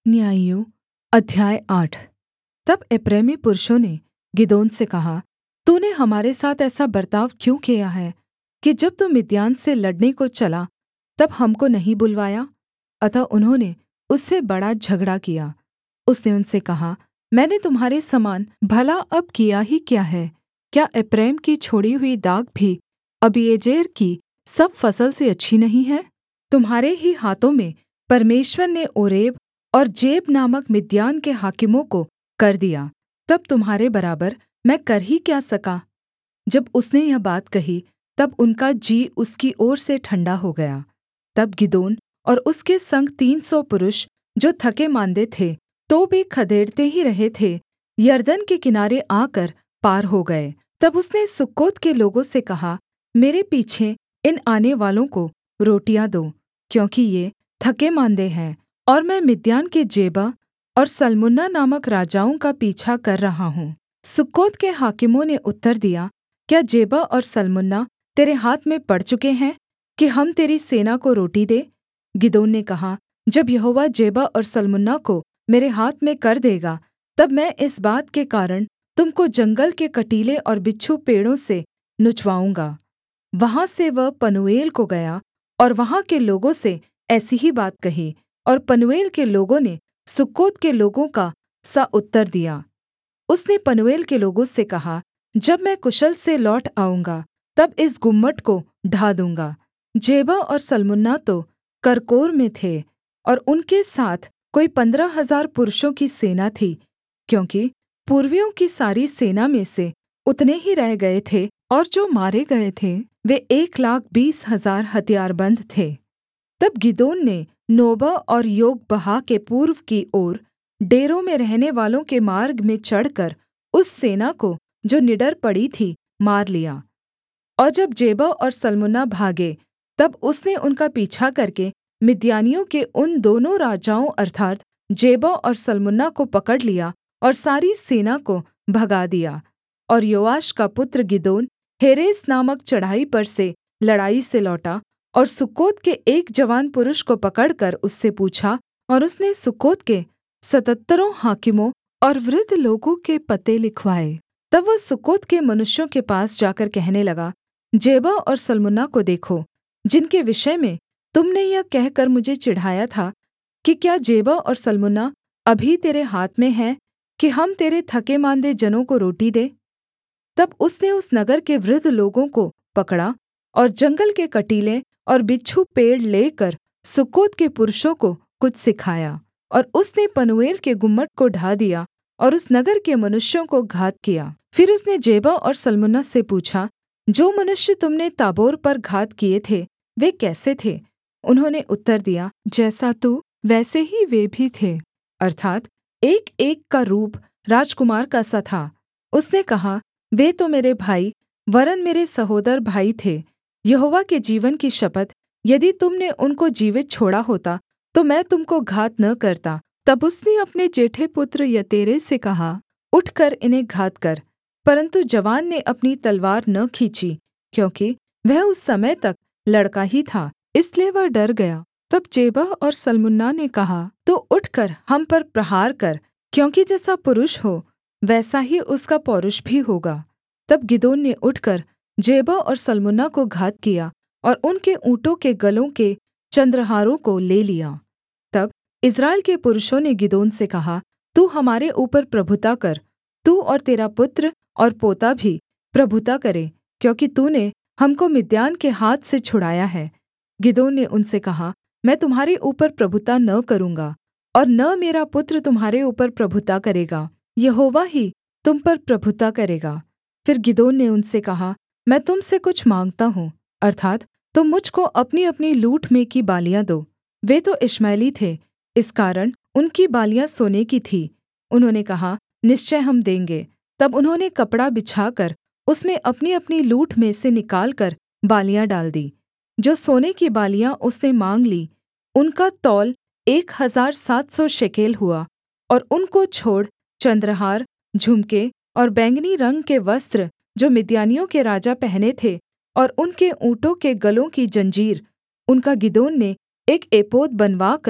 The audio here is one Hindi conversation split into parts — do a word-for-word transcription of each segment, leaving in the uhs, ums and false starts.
न्यायियों अध्याय आठ। तब एप्रैमी पुरुषों ने गिदोन से कहा, तूने हमारे साथ ऐसा बर्ताव क्यों किया है कि जब तू मिद्यान से लड़ने को चला तब हमको नहीं बुलवाया? अतः उन्होंने उससे बड़ा झगड़ा किया। उसने उनसे कहा, मैंने तुम्हारे समान भला अब किया ही क्या है? क्या एप्रैम की छोड़ी हुई दाख भी अबीएजेर की सब फसल से अच्छी नहीं है? तुम्हारे ही हाथों में परमेश्वर ने ओरेब और जेब नामक मिद्यान के हाकिमों को कर दिया, तब तुम्हारे बराबर मैं कर ही क्या सका? जब उसने यह बात कही तब उनका जी उसकी ओर से ठण्डा हो गया। तब गिदोन और उसके संग तीन सौ पुरुष जो थके-माँदे थे तो भी खदेड़ते ही रहे थे, यरदन के किनारे आकर पार हो गए। तब उसने सुक्कोत के लोगों से कहा, मेरे पीछे इन आनेवालों को रोटियाँ दो, क्योंकि ये थके-माँदे हैं और मैं मिद्यान के जेबह और सल्मुन्ना नामक राजाओं का पीछा कर रहा हूँ। सुक्कोत के हाकिमों ने उत्तर दिया, क्या जेबह और सल्मुन्ना तेरे हाथ में पड़ चुके हैं कि हम तेरी सेना को रोटी दें? गिदोन ने कहा, जब यहोवा जेबह और सल्मुन्ना को मेरे हाथ में कर देगा, तब मैं इस बात के कारण तुम को जंगल के कटीले और बिच्छू पेड़ों से नुचवाऊँगा। वहाँ से वह पनूएल को गया और वहाँ के लोगों से ऐसी ही बात कही, और पनूएल के लोगों ने सुक्कोत के लोगों का सा उत्तर दिया। उसने पनूएल के लोगों से कहा, जब मैं कुशल से लौट आऊँगा तब इस गुम्मट को ढा दूँगा। जेबह और सल्मुन्ना तो करकोर में थे और उनके साथ कोई पंद्रह हजार पुरुषों की सेना थी, क्योंकि पूर्वियों की सारी सेना में से उतने ही रह गए थे, और जो मारे गए थे वे एक लाख बीस हजार हथियारबन्द थे। तब गिदोन ने नोबह और योगबहा के पूर्व की ओर डेरों में रहनेवालों के मार्ग में चढ़कर उस सेना को जो निडर पड़ी थी मार लिया। और जब जेबह और सल्मुन्ना भागे तब उसने उनका पीछा करके मिद्यानियों के उन दोनों राजाओं अर्थात् जेबह और सल्मुन्ना को पकड़ लिया और सारी सेना को भगा दिया। और योआश का पुत्र गिदोन हेरेस नामक चढ़ाई पर से लड़ाई से लौटा और सुक्कोत के एक जवान पुरुष को पकड़कर उससे पूछा, और उसने सुक्कोत के सतहत्तरों हाकिमों और वृद्ध लोगों के पते लिखवाए। तब वह सुक्कोत के मनुष्यों के पास जाकर कहने लगा, जेबह और सल्मुन्ना को देखो, जिनके विषय में तुम ने यह कहकर मुझे चिढ़ाया था कि क्या जेबह और सल्मुन्ना अभी तेरे हाथ में हैं कि हम तेरे थके-माँदे जनों को रोटी दें? तब उसने उस नगर के वृद्ध लोगों को पकड़ा और जंगल के कटीले और बिच्छू पेड़ लेकर सुक्कोत के पुरुषों को कुछ सिखाया। और उसने पनूएल के गुम्मट को ढा दिया और उस नगर के मनुष्यों को घात किया। फिर उसने जेबह और सल्मुन्ना से पूछा, जो मनुष्य तुमने ताबोर पर घात किए थे वे कैसे थे? उन्होंने उत्तर दिया, जैसा तू वैसे ही वे भी थे, अर्थात् एक एक का रूप राजकुमार का सा था। उसने कहा, वे तो मेरे भाई वरन् मेरे सहोदर भाई थे। यहोवा के जीवन की शपथ, यदि तुम ने उनको जीवित छोड़ा होता तो मैं तुम को घात न करता। तब उसने अपने जेठे पुत्र यतेरे से कहा, उठकर इन्हें घात कर। परन्तु जवान ने अपनी तलवार न खींची, क्योंकि वह उस समय तक लड़का ही था, इसलिए वह डर गया। तब जेबह और सल्मुन्ना ने कहा, तो उठकर हम पर प्रहार कर, क्योंकि जैसा पुरुष हो वैसा ही उसका पौरुष भी होगा। तब गिदोन ने उठकर जेबह और सल्मुन्ना को घात किया और उनके ऊँटों के गलों के चन्द्रहारों को ले लिया। तब इस्राएल के पुरुषों ने गिदोन से कहा, तू हमारे ऊपर प्रभुता कर, तू और तेरा पुत्र और पोता भी प्रभुता करे, क्योंकि तूने हमको मिद्यान के हाथ से छुड़ाया है। गिदोन ने उनसे कहा, मैं तुम्हारे ऊपर प्रभुता न करूँगा और न मेरा पुत्र तुम्हारे ऊपर प्रभुता करेगा, यहोवा ही तुम पर प्रभुता करेगा। फिर गिदोन ने उनसे कहा, मैं तुम से कुछ माँगता हूँ, अर्थात् तुम मुझ को अपनी-अपनी लूट में की बालियाँ दो। वे तो इश्माएली थे, इस कारण उनकी बालियाँ सोने की थीं। उन्होंने कहा, निश्चय हम देंगे। तब उन्होंने कपड़ा बिछाकर उसमें अपनी-अपनी लूट में से निकालकर बालियाँ डाल दी। जो सोने की बालियाँ उसने माँग ली, उनका तौल एक हजार सात सौ शेकेल हुआ। और उनको छोड़ चन्द्रहार, झुमके और बैंगनी रंग के वस्त्र जो मिद्यानियों के राजा पहने थे, और उनके ऊँटों के गलों की जंजीर, उनका गिदोन ने एक एपोद बनवाकर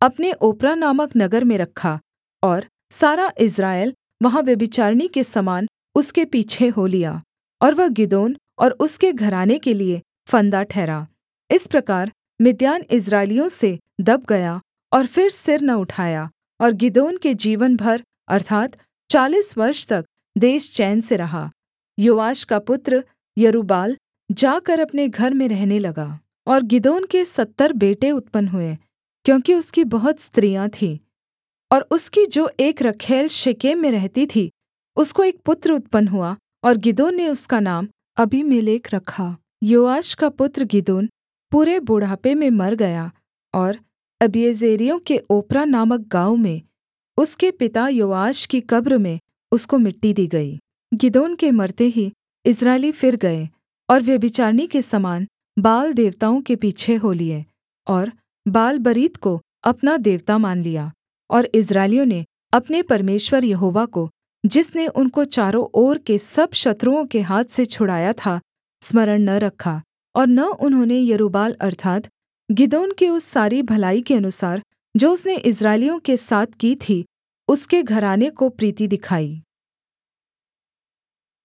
अपने ओप्रा नामक नगर में रखा, और सारा इस्राएल वहाँ व्यभिचारिणी के समान उसके पीछे हो लिया, और वह गिदोन और उसके घराने के लिये फंदा ठहरा। इस प्रकार मिद्यान इस्राएलियों से दब गया और फिर सिर न उठाया, और गिदोन के जीवन भर अर्थात् चालीस वर्ष तक देश चैन से रहा। योआश का पुत्र यरूब्बाल जाकर अपने घर में रहने लगा। और गिदोन के सत्तर बेटे उत्पन्न हुए, क्योंकि उसकी बहुत स्त्रियाँ थीं। और उसकी जो एक रखैल शेकेम में रहती थी, उसको एक पुत्र उत्पन्न हुआ, और गिदोन ने उसका नाम अबीमेलेक रखा। योआश का पुत्र गिदोन पूरे बुढ़ापे में मर गया, और अबीएजेरियों के ओप्रा नामक गाँव में उसके पिता योआश की कब्र में उसको मिट्टी दी गई। गिदोन के मरते ही इस्राएली फिर गए और व्यभिचारिणी के समान बाल देवताओं के पीछे हो लिए, और बाल-बरीत को अपना देवता मान लिया। और इस्राएलियों ने अपने परमेश्वर यहोवा को, जिसने उनको चारों ओर के सब शत्रुओं के हाथ से छुड़ाया था, स्मरण न रखा, और न उन्होंने यरूब्बाल अर्थात् गिदोन की उस सारी भलाई के अनुसार जो उसने इस्राएलियों के साथ की थी, उसके घराने को प्रीति दिखाई।